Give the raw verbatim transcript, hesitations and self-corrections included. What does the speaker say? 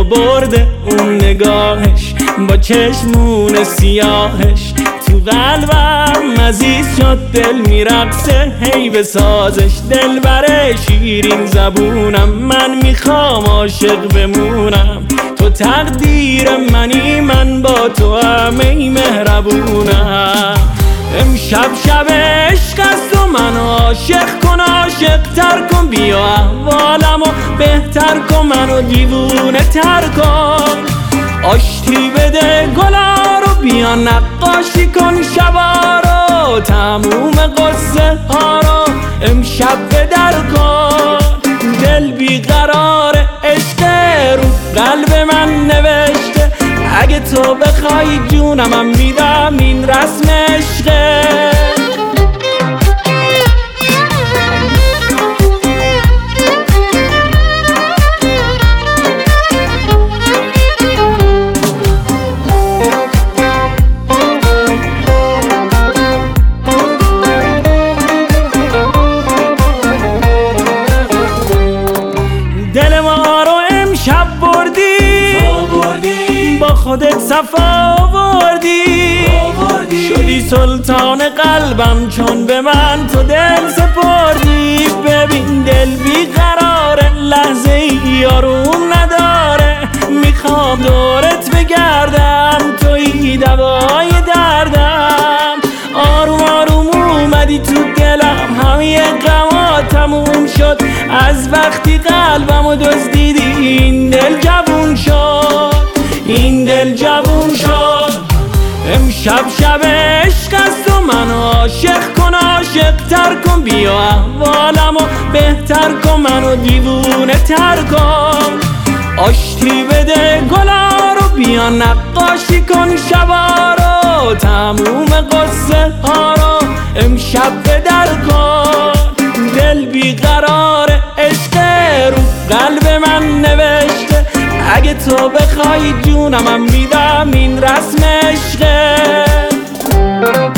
برده اون نگاهش با چشمون سیاهش تو قلبم عزیز شد، دل میرقصه هی به سازش. دل بره شیرین زبونم، من میخوام عاشق بمونم. تو تقدیر منی، من با تو هم ای مهربونم. امشب شب عشق است و من عاشق کن، عاشق تر کن، بیا احوالمو بهتر کن، منو دیوونه تر کن. آشتی بده گلا رو، بیا نقاشی کن شبا رو، تموم قصه ها رو امشب بدر کن. دل بیقرار عشق رو قلب من نوشته، اگه تو بخوای جونم میدم، این رسم عشقه. دل ما رو امشب بردی، با خودت صفا آوردی، شدی سلطان قلبم چون به من تو دل سپردی. ببین دل بیقراره، لحظه ای آروم نداره، میخوام دورت بگردم، تویی دوای دردم. آروم آروم اومدی تو دلم، همه غما تموم شد از وقتی قلبمو دزدیدی. این دل جوون شد، این دل جوون شد. امشب شب عشق است و من عاشق کن، عاشق تر کن، بیا احوالمو بهتر کن، منو دیوونه تر کن. آشتی بده گلا رو، بیا نقاشی کن شبا رو، تموم قصه ها رو امشب بدر کن. دل بیقرار عشق رو قلب من نوشته، اگه تو بخوای جونم میدم، این رسم عشقه.